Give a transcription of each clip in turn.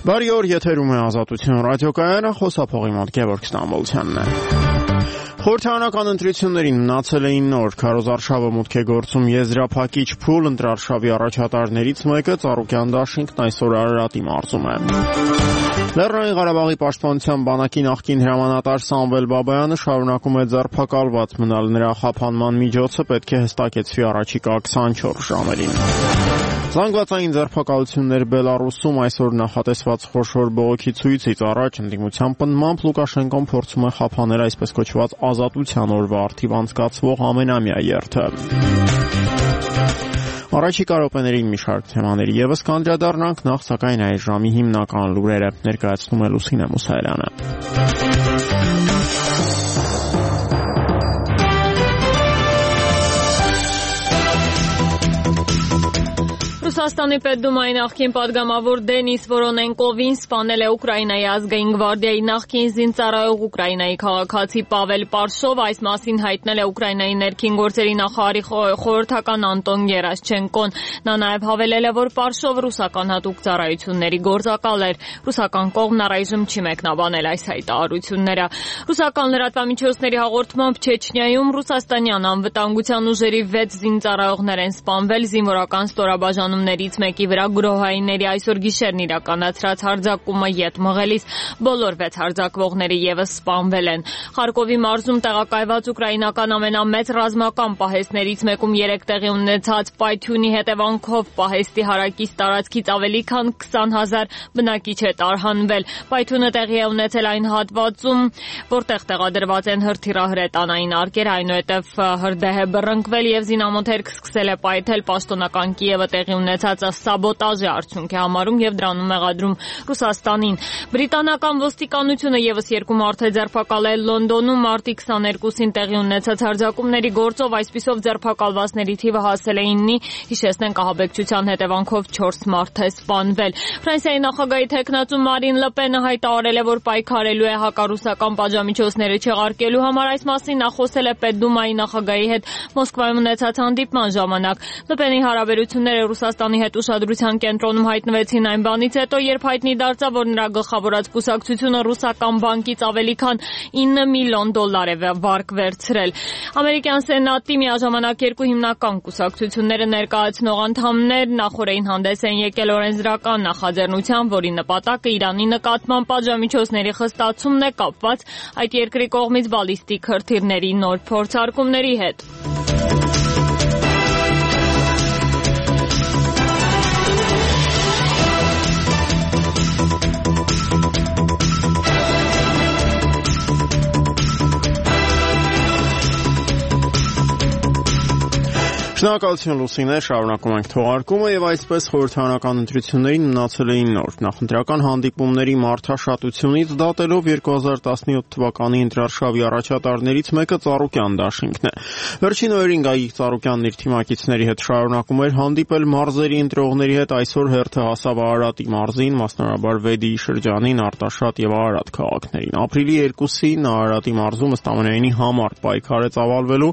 Բարի օր, եթերում է Ազատություն ռադիոկայանը, խոսափողի մոտ Գևորգ Ստամբոլցյանն է։ Խորհրդարանական ընտրություններին մնացել էին նոր քարոզարշավը մուտք է գործում եզրափակիչ փուլ ընտրարշավի առաջատարներից մեկը Ծառուկյան դաշինքն այսօր Արարատի մարզում է։ Լեռնային Ղարաբաղի պաշտպանության բանակի նախկին հրամանատար Սամվել Բաբայանը շարունակում է ձերբակալված մնալ, նրա խափանման միջոցը պետք է հստակեցվի առաջիկա 24 ժամերին։ Զանգվածային ձերբակալություններ Բելարուսում այսօր նախատեսված խոշոր բողոքի ցույցից առաջ ընդդիմության պնդմամբ Լուկաշենկոն փորձում է խափանել այսպես կոչված ազատության օրվա առթիվ անցկացվող ամենամյա երթը։ Առաջիկա րոպեներին մի շարք թեմաների եւս կանդրադառնանք, նախ սակայն այս ժամի հիմնական լուրերը ներկայացնում է Լուսինե Մուսայելյանը։ Ռուսաստանի Պետդումայի նախկին պատգամավոր Դենիս Վորոնենկովին սպանել է Ուկրաինայի ազգային գվարդիայի նախկին զինծառայող Ուկրաինայի քաղաքացի Պավել Պարշով, այս մասին հայտնել է Ուկրաինայի ներքին գործերի նախարարի խորհրդական Անտոն Գերաշչենկոն։ Նա նաև հավելել է, որ Պարշով ռուսական հատուկ ծառայությունների գործակալ էր։ Ռուսական կողմն առայժմ չի մեկնաբանել այս հայտարարությունները։ Ռուսական լրատվամիջոցների հաղորդմամբ Չեչնիայում ռուսաստանյան անվտանգության ուժերի 6 զինծառայողներ են սպանվել զինվորական ստորաբաժանումներից մեկի վրա գրոհայինների այսօր գիշերն իրականացրած հարձակումը ետ մղելիս բոլոր 6 հարձակվողները եւս սպանվել են։ Խարկովի մարզում տեղակայված ուկրաինական ամենամեծ ռազմական պահեստներից մեկում 3 տեղի ունեցած պայթյունի հետևանքով պահեստի հարակից տարածքից ավելի քան 20,000 բնակիչ է տարհանվել։ Պայթյունը տեղի է ունեցել այն հատվածում, որտեղ տեղադրված են հրթիռահրետանային արկեր, այնուհետև հրդեհ է բռնկվել եւ զինամոթերք սկսել է պայթել։ Պաշտոնական Կիևը տեղի ունեցածը սաբոտաժի արդյունք է համարում եւ դրանում մեղադրում Ռուսաստանին։ Բրիտանական ոստիկանությունը եւս 2 մարդ է ձերբակալել Լոնդոնում մարտի 22-ին տեղի ունեցած հարձակումների գործով, այսպիսով ձերբակալվածների թիվը հասել է 9-ի, հիշեցնենք ահաբեկչության հետևանքով 4 մարդ է սպանվել։ Ֆրանսիայի նախագահի թեկնածու Մարին Լը Պենը հայտարարել է, որ պայքարելու է հակառուսական պատժամիջոցները չեղարկելու համար, այս մասին նա խոսել է Պետդումայի նախագահի հետ Մոսկվայում ունեցած հանդիպման ժամանակ։ Լը Պենի հարաբերությունները Ռուսաստանի հետ ուշադրության կենտրոնում հայտնվեցին այն բանից հետո, երբ հայտնի դարձավ, որ նրա գլխավորած կուսակցությունը ռուսական բանկից ավելի քան $9 միլիոն է վարկ վերցրել։ Ամերիկյան Սենատի միաժամանակ 2 հիմնական կուսակցությունները ներկայացնող անդամներ նախորդին հանդես են եկել օրենսդրական նախաձեռնությամբ, որի նպատակը Իրանի նկատմամբ պատժամիջոցների խստացումն է կապված այդ երկրի կողմից բալիստիկ հրթիռների նոր փորձարկումների հետ։ Շնորհակալություն Լուսինե, շարունակում ենք թողարկումը եւ այսպես խորհրդարանական ընտրություններին մնացել էին նոր նախընտրական հանդիպումների մարդաշատությունից դատելով 2017 թվականի ընտրարշավի առաջատարներից մեկը Ծառուկյան դաշինքն է։ Վերջին օրերին Գագիկ Ծառուկյանն իր թիմակիցների հետ շարունակում էր հանդիպել մարզերի ընտրողների հետ, այսօր հերթը հասավ Արարատի մարզին, մասնավորաբար Վեդիի շրջանին, Արտաշատ եւ Արարատ քաղաքներին։ Ապրիլի 2-ին Արարատի մարզում ըստ ամենայնի համառ պայքար է ծավալվելու,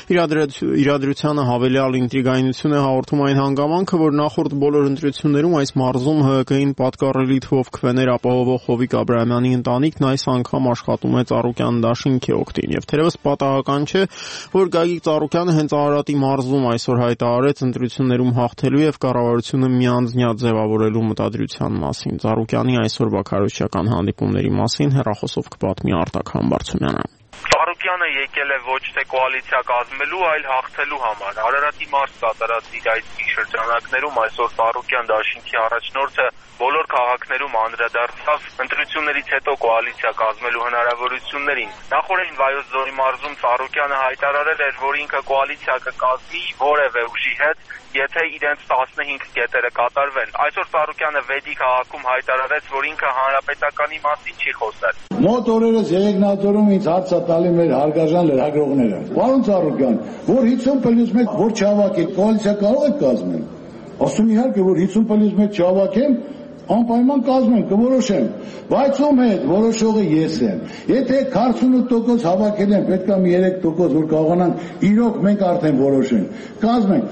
իրադրությանը հավելյալ ինտրիգայնություն է հաղորդում այն հանգամանքը, որ նախորդ բոլոր ընտրություններում այս մարզում ՀԿ-ին պատկառելի թվով քվեներ ապահովող Հովիկ Աբրահամյանի ընտանիքն այս անգամ աշխատում է Ծառուկյան դաշինքի օգտին եւ թերևս պատահական չէ, որ Գագիկ Ծառուկյանը հենց Արարատի մարզում այսօր հայտարարեց ընտրություններում հաղթելու եւ կառավարությունը միանձնյա ձևավորելու մտադրության մասին։ Ծառուկյանի այսօրվա քարոզչական հանդիպումների մասին հեռախոսով կպատմի Արտակ Համբարձումյանը։ Ծառուկյանը եկել է ոչ թե կոալիցիա կազմելու, այլ հաղթելու համար։ Արարատի մարզ կատարած իր այդ շրջանակներում այսօր Ծառուկյան դաշինքի առաջնորդը բոլոր քաղաքներում անդրադարձավ ընտրություններից հետո կոալիցիա կազմելու հնարավորություններին։ Նախորդին Վայոց ձորի մարզում Ծառուկյանը հայտարարել էր, որ ինքը կոալիցիա կկազմի որևէ ուժի հետ, եթե իրենց 15 կետերը կատարվեն։ Այսօր Ծառուկյանը Վեդի քաղաքում հայտարարեց, որ ինքը հանրապետականի մասին չի խոսել։ Մոտ օրերս Եղեգնաձորում ինձ հարց է տալի մեր հարգաժան լրագրողները։ Պարոն Ծառուկյան, որ 50+1 որ չհավաքեք, կոալիցիա կարող եք կազմել։ Ասում իհարկե, որ 50+1 չհավաքեմ, անպայման կազմեմ, կորոշեմ, բայց ում հետ որոշողը ես եմ։ Եթե 48% հավաքել են, պետք է 3%, որ կարողանանք իրոք մենք արդեն որոշենք, կազմենք։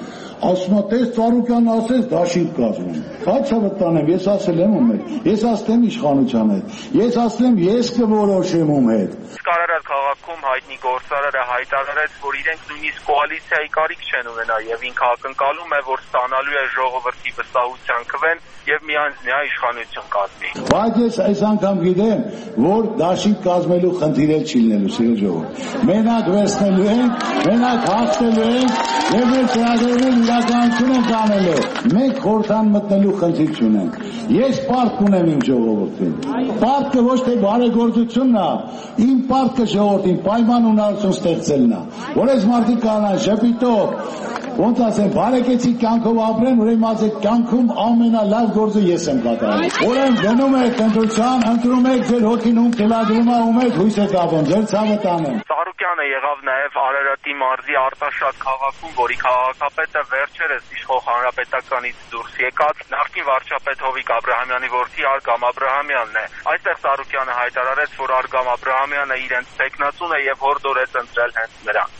ասում է տես Ծառուկյանն ասեց դաշինք կազմեն։ Հացը վտանեմ, ես ասել եմ ում հետ, ես ասեմ իշխանության հետ, ես ասեմ ես կորոշեմ ում հետ։ Կարարար քաղաքում հայտնի գործարարը հայտարարեց, որ իրենք նույնիսկ կոալիցիայի կարիք չեն ունենա եւ ինքը ակնկալում է, որ ստանալու է ժողովրդի վստահության քվեն եւ միանձնյա իշխանություն կազմի։ Բայց ես այս անգամ գիտեմ, որ դաշինք կազմելու խնդիրը չի լինելու, սիրելի ժողովուրդ։ Մենակ վերցնելու ենք, մենակ հաղթելու ենք եւ մեր ծրագրերին իրականություն ենք անելու։ Մենք խորհրդան մտնելու խնդիր չունենք։ Ես պարտք ունեմ իմ ժողովրդին։ Պարտքը ոչ թե բարեգործությունն է, իմ պարտքը ժողովրդին պայման ունեցություն ստեղծելն է, որ այս մարդիկ կարողան շփիտով, ոնց ասեմ, բարեկեցիկ կյանքով ապրեն, ուրեմն ասեք կյանքում ամենալավ գործը ես եմ կատարել։ Ուրեմն գնում եք ընտրության, ընտրում եք ձեր հոգին ում թելադրում է, ում եք հույս եք ապրում, ձեր ցավը տանեմ։ Ծառուկյանը եղավ նաև Արարատի մարզի Արտաշատ քաղաքում, որի քաղաքապետը վերջերս իշխող հանրապետականից դուրս եկած նախկին վարչապետ Հովիկ Աբրահամյանի որդի Արգամ Աբրահամյանն է։ Այստեղ Ծառուկյանը հայտարարեց, որ Արգամ Աբրահամյանը իրենց տեխնացուն է եւ հորդորեց ընտրել հենց նրան։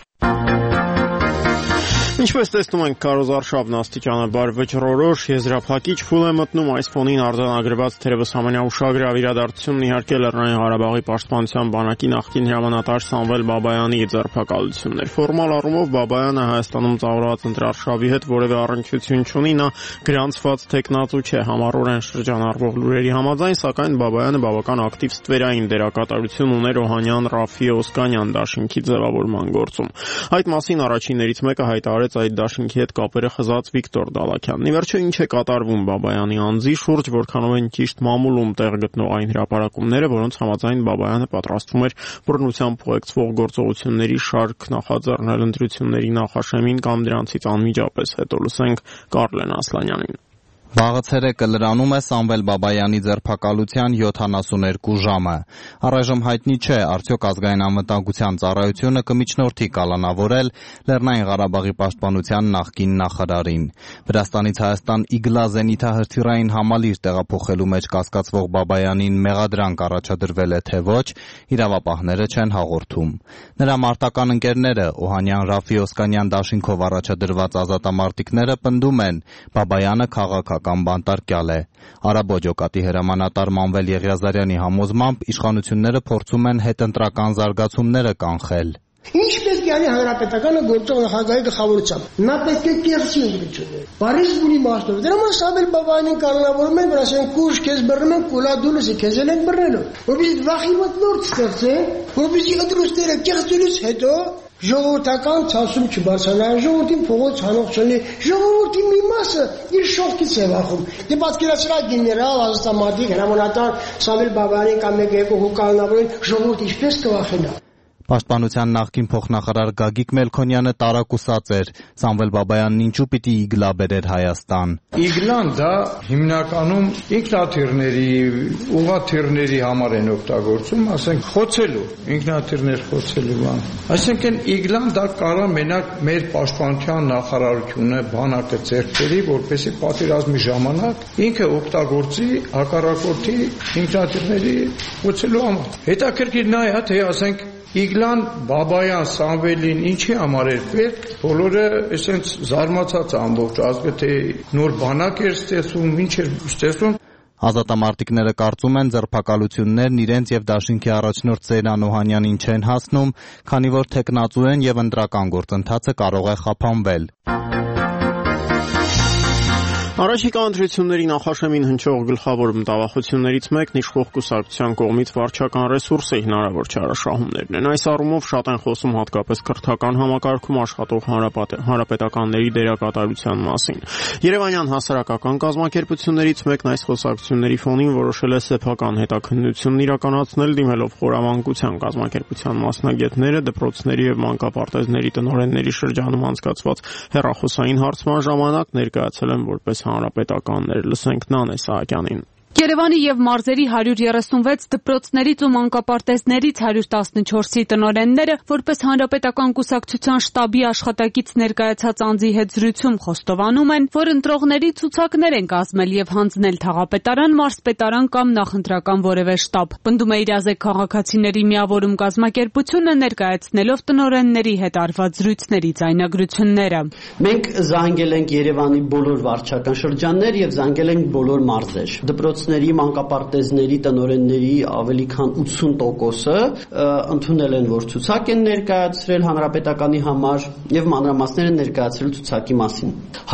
Ինչպես տեսնում ենք, քարոզարշավն աստիճանաբար վճռորոշ, եզրափակիչ փուլ է մտնում այս ֆոնին արձանագրված թերևս ամենաուշագրավ իրադարձությունն իհարկե Լեռնային Ղարաբաղի պաշտպանության բանակի նախկին հրամանատար Սամվել Բաբայանի ձերբակալությունն էր։ Ֆորմալ առումով Բաբայանը Հայաստանում ծավալված ընտրարշավի հետ որևէ առնչություն չունի, նա գրանցված տեխնացու չէ համառորեն շրջանառվող լուրերի համաձայն, սակայն Բաբայանը բավական ակտիվ ստվերային դերակատարություն ուներ Օհանյան Ռաֆի Օսկանյան դաշինքի ձևավորման գործում։ Այդ մասին առաջիններից մեկը հայտարարեց այդ դաշինքի հետ կապերը խզած Վիկտոր Դալաքյանն։ Ի վերջո ինչ է կատարվում Բաբայանի անձի շուրջ, որքանով են ճիշտ մամուլում տեղ գտնող այն հրապարակումները, որոնց համաձայն Բաբայանը պատրաստվում էր բռնությամբ ուղեկցվող գործողությունների շարք նախաձեռնել ընտրությունների նախաշեմին կամ դրանցից անմիջապես հետո։ Լսենք Կարլեն Ասլանյանին։ Վաղը ցերեկը լրանում է Սամվել Բաբայանի ձերբակալության 72 ժամը։ Առայժմ հայտնի չէ, արդյոք ազգային անվտանգության ծառայությունը կմիջնորդի կալանավորել Լեռնային Ղարաբաղի պաշտպանության նախկին նախարարին։ Վրաստանից Հայաստան Իգլա զենիթահրթիռային համալիր տեղափոխելու մեջ կասկածվող Բաբայանին մեղադրանք առաջադրվել է թե ոչ, իրավապահները չեն հաղորդում։ Նրա մարտական ընկերները Օհանյան Ռաֆի Օսկանյան դաշինքով առաջադրված ազատամարտիկները պնդում են, Բաբայանը քաղաքական բանտարկյալ է։ Արաբո ջոկատի հրամանատար Մանվել Եղիազարյանի համոզմամբ իշխանությունները փորձում են հետընտրական զարգացումները կանխել։ Ինչպես գանի հանրապետականը գործող նախագահի գլխավորությամբ։ Նա պետք է կերտի ընդդիմությունը։ Բարիս գունի մասնով։ Դրա համար Սամվել Բաբայանին կանոնավորում են, որ ասեն կուշ քեզ բռնում են, կոլա դուլուսի քեզ են բռնելու։ Որպես վախի մտնորդ ստեղծե, որպես ընտրուստերը կեղծելուց հետո ժողովրդական ցանցում չբարձրանա, ժողովրդին փողոց հանող չլինի, ժողովրդի մի մասը իր շողքից է վախում։ Դե պատկերացրեք գեներալ, ազատամարտիկ, հրամանատար Սամվել Բաբայանին կամ մեկ-երկու հուկանավորին ժողովուրդը ինչպես կվախենա։ Պաշտպանության նախկին փոխնախարար Գագիկ Մելքոնյանը տարակուսած էր, Սամվել Բաբայանն ինչու պիտի իգլա բերեր Հայաստան։ Իգլան դա հիմնականում ինքնաթիռների, ուղաթիռների համար են օգտագործում, ասենք խոցելու, ինքնաթիռներ խոցելու բան։ Այսինքն իգլան դա կարա մենակ մեր պաշտպանության նախարարությունը բանակը ձեռք բերի, որպեսզի պատերազմի ժամանակ ինքը օգտագործի հակառակորդի ինքնաթիռների խոցելու համար։ Հետաքրքիրն է, թե ասենք Իգլան Բաբայան Սամվելին ինչի համար էր պետք, բոլորը այսպես զարմացած ամբողջ ազգը, թե նոր բանակ էր ստեղծում, ինչ էր ստեղծում։ Ազատամարտիկները կարծում են ձերբակալություններն իրենց եւ դաշինքի առաջնորդ Սեյրան Օհանյանին չեն հասնում, քանի որ տեխնացու են եւ ընտրական գործընթացը կարող է խափանվել։ Առաջիկա ընտրությունների նախաշեմին հնչող գլխավոր մտավախություններից մեկն իշխող կուսակցության կողմից վարչական ռեսուրսի հնարավոր չարաշահումներն են։ Այս առումով շատ են խոսում հատկապես կրթական համակարգում աշխատող հանրապետականների դերակատարության մասին։ Երևանյան հասարակական կազմակերպություններից մեկն այս խոսակցությունների ֆոնին որոշել է սեփական հետաքննություն իրականացնել, դիմելով խորամանկության կազմակերպության մասնագետները դպրոցների եւ մանկապարտեզների տնօրենների շրջանում անցկացված հեռախոսային հարցման ժամանակ ներկայացել են որպես հանրապետականներ։ Լսենք Նանե Սահակյանին։ Երևանի եւ մարզերի 136 դպրոցներից ու մանկապարտեզներից 114-ի տնօրենները որպես հանրապետական կուսակցության շտաբի աշխատակից ներկայացած անձի հետ զրույցում խոստովանում են, որ ընտրողների ցուցակներ են կազմել եւ հանձնել թաղապետարան, մարզպետարան կամ նախընտրական որևէ շտաբ։ Պնդում է իրազեկ քաղաքացիների միավորում կազմակերպությունը ներկայացնելով տնօրենների հետ արված զրույցների ձայնագրությունները։ Մենք զանգել ենք Երևանի բոլոր վարչական շրջաններ եւ զանգել ենք բոլոր մարզեր։ Դպրոցների, մանկապարտեզների տնօրենների ավելի քան 80%-ը ընդունել են, որ ցուցակ են ներկայացրել հանրապետականի համար եւ մանրամասներ են ներկայացրել ցուցակի մասին։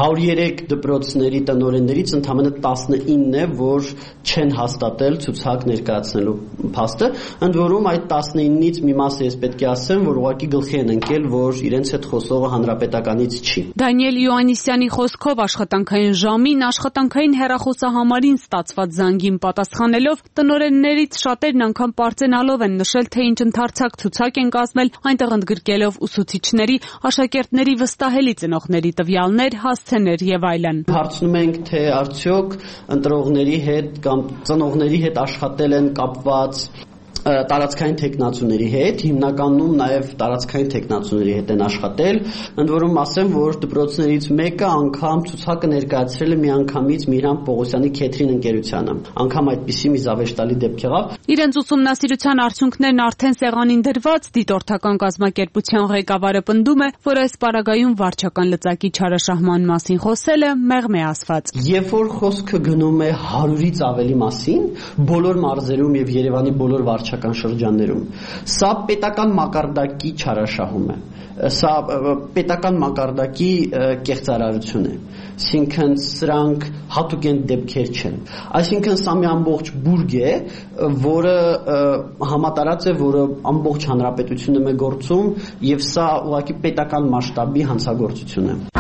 103 դպրոցների տնօրեններից ընդամենը 19-ն է, որ չեն հաստատել ցուցակ ներկայացնելու փաստը, ընդ որում այդ 19-ից մի մասը ես պետք է ասեմ, որ ուղղակի գլխի են ընկել, որ իրենց հետ խոսողը հանրապետականից չի։ Դանիել Յոաննիսյանի խոսքով աշխատանքային ժամին աշխատանքային հեռախոսահամարին ստացված զանգին պատասխանելով տնօրեններից շատերն անգամ պարծենալով են նշել, թե ինչ ընդարձակ ցուցակ են կազմել, այնտեղ ընդգրկելով ուսուցիչների, աշակերտների վստահելի ծնողների տվյալներ, հասցեներ եւ այլն։ Հարցնում ենք, թե արդյոք ընտրողների հետ կամ ծնողների հետ աշխատել են կապված տարածքային տեխնացուների հետ, հիմնականում նաև տարածքային տեխնացուների հետ են աշխատել, ընդ որում ասեմ, որ դպրոցներից մեկը անգամ ցուցակը ներկայացրել է միանգամից Միրհան Պողոսյանի Քեթրին ընկերությանը։ Անգամ այդպիսի մի զավեշտալի դեպք եղավ։ Իրենց ուսումնասիրության արդյունքներն արդեն սեղանին դրված, դիտորդական կազմակերպության ղեկավարը պնդում է, որ այս պարագայում վարչական լծակի չարաշահման մասին խոսելը մեղմ է ասված։ Երբ որ խոսքը գնում է 100-ից ավելի մասին, բոլոր մարզերում եւ Երևանի բոլոր վարչական շրջաններում, սա պետական մակարդակի չարաշահում է, սա պետական մակարդակի կեղծարարություն է, այսինքն սրանք հատուկեն դեպքեր չեն, այսինքն սա մի ամբողջ բուրգ է, որը համատարած է, որը ամբողջ հանրապետությունում է գործում եւ սա ուղղակի պետական մասշտաբի հանցագործություն է։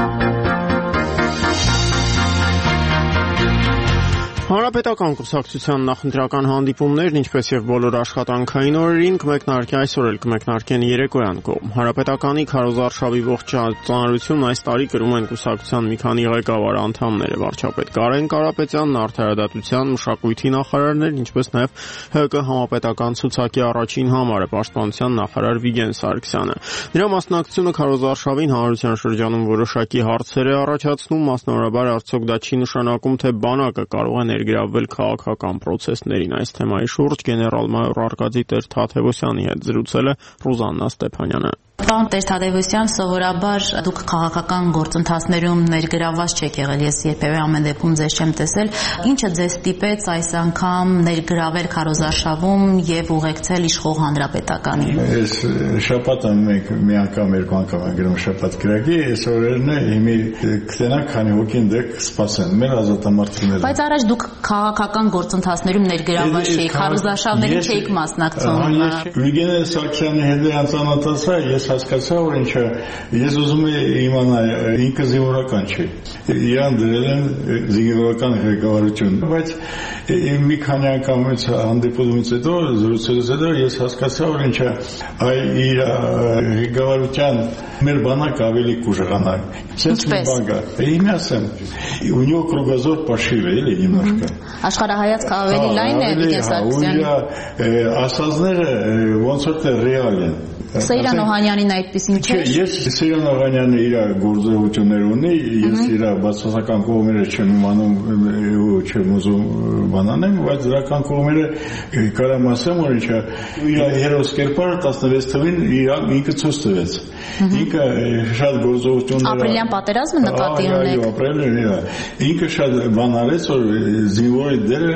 Հանրապետական կուսակցության նախընտրական հանդիպումներն, ինչպես եւ բոլոր աշխատանքային օրերին, կմեկնարկի այսօր էլ կմեկնարկեն երեկոյան կողմ։ Հանրապետականի քարոզարշավի ողջ ծանրությունն այս տարի կրում են կուսակցության մի քանի ղեկավար անդամները՝ վարչապետ Կարեն Կարապետյանն, արդարադատության, մշակույթի նախարարներն, ինչպես նաեւ ՀԿ համապետական ցուցակի առաջին համարը պաշտպանության նախարար Վիգեն Սարգսյանը։ Նրա մասնակցությունը քարոզարշավին հանրության շրջանում որոշակի հարցեր է առաջացնում, մասնավորաբար արդյոք դա չի նշանակում, թե բանակը կարող է գրավել քաղաքական process-ներին։ Այս թեմայի շուրջ գեներալ-մայոր Արկադի Տեր-Թադևոսյանի հետ զրուցել է Ռուզաննա Ստեփանյանը։ Պարոն Տեր-Թադևոսյան, սովորաբար դուք քաղաքական գործընթացներում ներգրավված չեք եղել, ես երբևէ ամեն դեպքում ձեզ չեմ տեսել, ինչը ձեզ ստիպեց այս անգամ ներգրավել քարոզարշավում եւ ուղեկցել իշխող հանրապետականին։ Այս շաբաթը մենք մի անգամ, երկու անգամ ենք գրում շաբաթ գրակի, այս օրերն է հիմի կտենանք քանի հոգին դեք սպասեն մեր ազատամարտիկները։ Բայց առաջ դուք քաղաքական գործընթացներում ներգրաված չէիք, քարոզարշավներին չէիք մասնակցում։ Վիգեն Սարգսյանի հետ անծանոթացա, ես հասկացա, որ ինչա ես ուզում եմ իմանալ ինքը զինվորական չէ։ Իրան դրել են զինվորական ղեկավարություն, բայց մի քանի անգամից հանդիպումից հետո զրուցելուց հետո ես հասկացա, որ ինչա իր ղեկավարության մեր բանակ ավելի կուժանա։ Իմի ասեմ, у него кругозор пошире, или немножко. Աշխարհայացքը ավելի լայն է Վիգեն Սարգսյանի։ Ասածները ոնց որ թե ռեալ են։ Սեյրան Օհանյանին այդպեսին չէ։ Ես Սեյրան Օհանյանը իր գործողություններ ունի, ես իր բացասական կողմերը չեմ իմանում ու չեմ ուզում բանանեմ, բայց դրական կողմերը կարամ ասեմ, որ ինչա իր հերոս կերպարը 16 թվին ինքը ցույց տվեց։ Ինքը շատ գործողություններ ապրիլյան պատերազմը նկատի ունեք։ Այո, ապրիլյան։ Ինքը շատ բան արեց, որ զինվորի դերը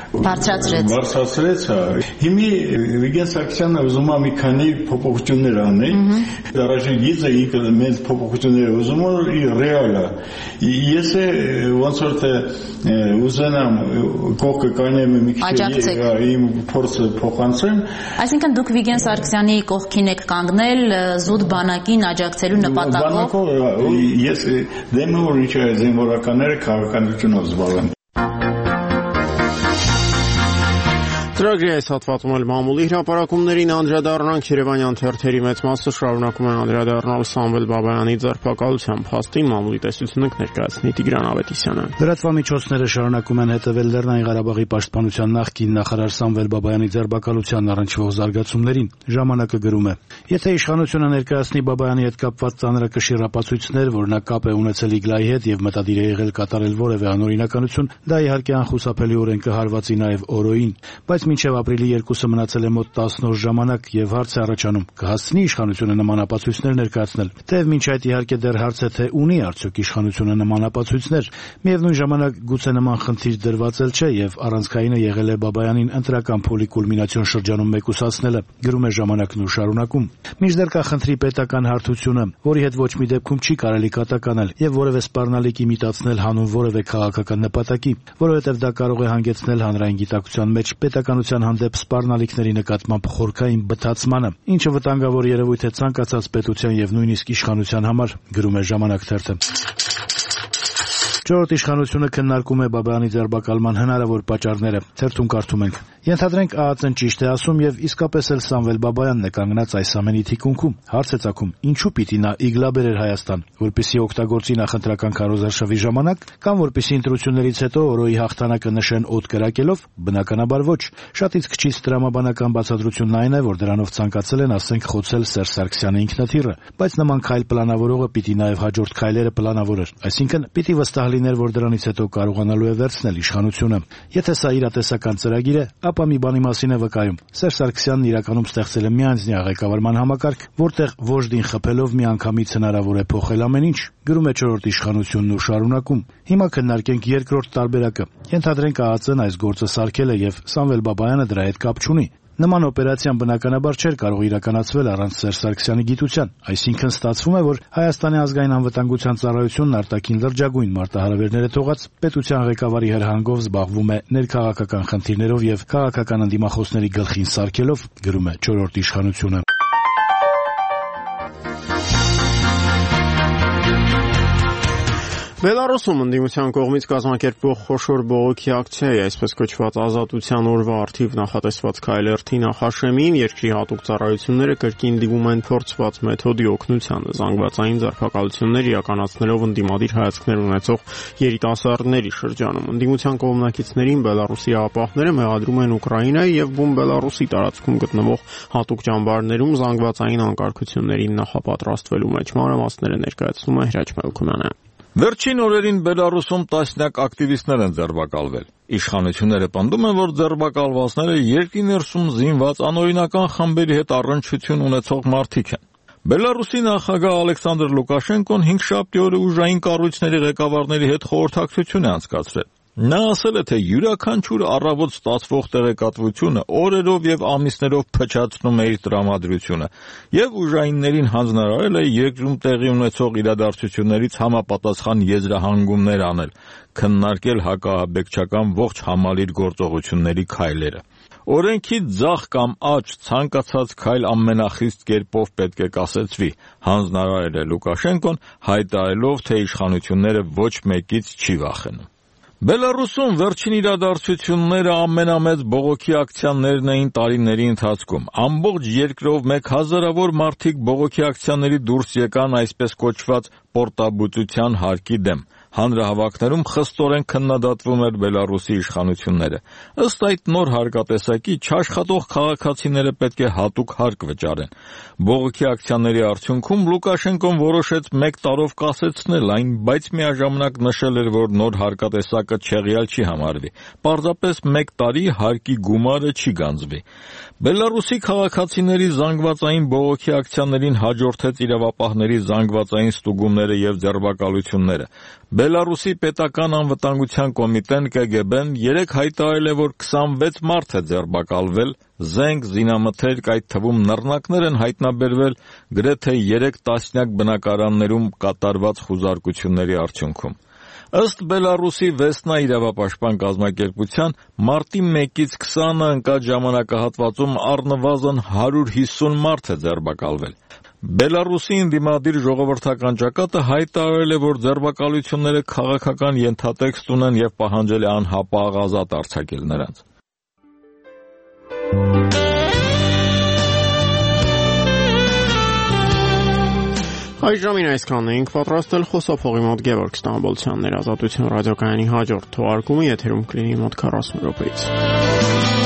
բարձրացրեց։ Հիմի Վիգեն Սարգսյանը ուզում է մի քանի փոփոխություններ անել։ Առաջին գիծը ինքը մեծ փոփոխություններ ուզում է ռեալ է։ Ես ոնց որ թե ուզենամ կողքը կանեմ մի քիչ իմ փորձը փոխանցեմ։ Այսինքն դուք Վիգեն Սարգսյանի կողքին եք կանգնել զուտ բանակին աջակցելու նպատակով։ Ես դեմ եմ որ ինչ զինվորականները քաղաքականությունով զբաղվեն։ Ծրագրի այս հատվածում էլ մամուլի հրապարակումներին անդրադառնանք. Երևանյան թերթերի մեծ մասը շարունակում են անդրադառնալ Սամվել Բաբայանի ձերբակալության փաստին, մամուլի տեսությունը կներկայացնի Տիգրան Ավետիսյանը։ Լրատվամիջոցները շարունակում են հետևել Լեռնային Ղարաբաղի պաշտպանության նախկին նախարար Սամվել Բաբայանի ձերբակալությանն առնչվող զարգացումներին։ Ժամանակը գրում է. Եթե իշխանությունը ներկայացնի Բաբայանի հետ կապված ծանրակշիռ ապացույցներ, որ նա կապ է ունեցել Իգլայի հետ եւ մտադիր է եղել կատարել որևէ անօրինականություն, դա իհարկե անխուսափելիորեն կհարվածի նաեւ օրոյին, բայց մինչև ապրիլի 2-ը մնացել է մոտ 10 օր ժամանակ եւ հարց է առաջանում. կհասցնի իշխանությունը նման ապացույցներ ներկայացնել։ Թեև մինչ այդ իհարկե դեռ հարց է, թե ունի արդյոք իշխանությունը նման ապացույցներ։ Միևնույն ժամանակ գուցե նման խնդիր դրված էլ չէ եւ առանցքայինը եղել է Բաբայանին ընտրական փոլի կուլմինացիոն շրջանում մեկուսացնելը, գրում է Ժամանակն ու շարունակում։ Մինչդեռ կա խնդրի պետական հարթությունը, որի հետ ոչ մի դեպքում չի կարելի կատականել եւ որևէ սպառնալիք իմիտացնել հանուն որևէ քաղաքական նպատակի, որովհետեւ դա կարող է հանգեցնել հանրային գիտակցության մեջ պետականության հանդեպ սպառնալիքների նկատմամբ խորքային բթացմանը, ինչը վտանգավոր երևույթ է ցանկացած պետության եւ նույնիսկ իշխանության համար, գրում է Ժամանակ թերթը։ Չորրորդ իշխանությունը քննարկում է Բաբայանի ձերբակալման հնարավոր պատճառները։ Թերթում կարդում ենք. Ենթադրենք ԱԱԾ-ն ճիշտ է ասում եւ իսկապես էլ Սամվել Բաբայանն է կանգնած այս ամենի թիկունքում։ Հարց է ծագում. ինչու պիտի նա Իգլա բերեր Հայաստան, որպեսզի օգտագործի նախընտրական քարոզարշավի ժամանակ, կամ որպեսզի ընտրություններից հետո օրոյի հաղթանակը նշեն օդ կրակելով։ Բնականաբար ոչ։ Շատից քչից տրամաբանական բացատրությունն այն է, որ դրանով ցանկացել են, ասենք, խոցել Սերժ Սարգսյանի ինքնաթիռը, բայց նման քայլ պլանավորողը պիտի նաեւ հաջորդ քայլերը պլանավորեր, այսինքն պիտի վստահ լիներ, որ դրանից հետո կարողանալու է վերցնել իշխանությունը։ Եթե սա իրատեսական ծրագիր է, ապա մի բանի մասին է վկայում. Սերժ Սարգսյանն իրականում ստեղծել է միանձնյա ղեկավարման համակարգ, որտեղ ոժդին խփելով միանգամից հնարավոր է փոխել ամեն ինչ, գրում է Չորրորդ իշխանությունն ու շարունակում։ Հիմա քննարկենք երկրորդ տարբերակը։ Ենթադրենք ԱԱԾ-ն այս գործը սարքել է եւ Սամվել Բաբայանը դրա հետ կապ չունի։ Նման օպերացիան բնականաբար չէր կարող իրականացվել առանց Սերժ Սարգսյանի գիտության, այսինքն ստացվում է, որ Հայաստանի ազգային անվտանգության ծառայությունն արտաքին լրջագույն մարտահրավերներ է թողած, պետության ղեկավարի հրահանգով զբաղվում է ներքաղաքական խնդիրներով եւ քաղաքական ընդդիմախոսների գլխին սարքելով, գրում է Չորրորդ իշխանությունը։ Բելարուսում ընդդիմության կողմից կազմակերպվող խոշոր բողոքի ակցիայի, այսպես կոչված ազատության օրվա առթիվ նախատեսված քայլերթի նախաշեմին երկրի հատուկ ծառայությունները կրկին դիմում են փորձված մեթոդի օգնությանը, զանգվածային ձերբակալություններ իրականացնելով ընդդիմադիր հայացքներ ունեցող երիտասարդների շրջանում։ Ընդդիմության կողմնակիցներին Բելարուսի աղապահները մեղադրում են Ուկրաինայի եւ բուն Բելարուսի տարածքում գտնվող հատուկ ճամբարներում զանգվածային անկարգություններին նախապատրաստվելու մեջ։ Մանրամասները ներկայացնում է Հրաչ Մելքումյանը։ Վերջին օրերին Բելարուսում տասնյակ ակտիվիստներ են ձերբակալվել։ Իշխանությունները պնդում են, որ ձերբակալվածները երկրի ներսում զինված անօրինական խմբերի հետ առնչություն ունեցող մարդիկ են։ Բելարուսի նախագահ Ալեքսանդր Լուկաշենկոն 5 շաբթի օրը ուժային կառույցների ղեկավարների հետ խորհրդակցություն է անցկացրել։ Նա ասել է, թե յուրաքանչյուր առավոտ ստացվող տեղեկատվությունը օրերով եւ ամիսներով փչացնում է իր տրամադրությունը եւ ուժայիններին հանձնարարել է երկրում տեղի ունեցող իրադարձություններից համապատասխան եզրահանգումներ անել, քննարկել հակահաբեկչական ողջ համալիր գործողությունների քայլերը։ Օրենքի ձախ կամ աջ ցանկացած քայլ ամենախիստ կերպով պետք է կասեցվի, հանձնարարել է Լուկաշենկոն, հայտարարելով, թե իշխանությունները ոչ մեկից չի վախենում։ Բելարուսում վերջին իրադարձությունները ամենամեծ բողոքի ակցիաներն էին տարիների ընթացքում։ Ամբողջ երկրով 1000-ավոր մարդիկ բողոքի ակցիաների դուրս եկան այսպես կոչված պորտաբուծության հարկի դեմ։ Հանրահավաքներում խստորեն քննադատվում էր Բելարուսի իշխանությունները։ Ըստ այդ նոր հարկատեսակի չաշխատող քաղաքացիները պետք է հատուկ հարկ վճարեն։ Բողոքի ակցիաների արդյունքում Լուկաշենկոն որոշեց 1 տարով կասեցնել այն, բայց միաժամանակ նշել էր, որ նոր հարկատեսակը չեղյալ չի համարվի։ Պարզապես 1 տարի հարկի գումարը չի գանձվի։ Բելարուսի քաղաքացիների զանգվածային բողոքի ակցիաներին հաջորդեց իրավապահների զանգվածային ստուգումները եւ ձերբակալությունները։ Բելարուսի պետական անվտանգության կոմիտեն ԿԳԲ-ն 3 հայտարարել է, որ 26 մարդ է ձերբակալվել, զենք, զինամթերք, այդ թվում նռնակներ են հայտնաբերվել գրեթե 3 տասնյակ բնակարաններում կատարված խուզարկությունների արդյունքում։ Ըստ Բելարուսի Վեսնա իրավապաշտպան կազմակերպության, մարտի 1-ից 20-ը ընկած ժամանակահատվածում առնվազն 150 մարդ է ձերբակալվել։ Բելարուսի ընդդիմադիր ժողովրդական ճակատը հայտարարել է, որ ձերբակալությունները քաղաքական ենթատեքստ ունեն եւ պահանջել է անհապաղ ազատ արձակել նրանց։ Այս ժամին այսքանն էինք պատրաստել, խոսափողի մոտ Գևորգ Ստամբոլցյանն էր, Ազատություն ռադիոկայանի հաջորդ թողարկումը եթերում կլինի մոտ 40 րոպեից։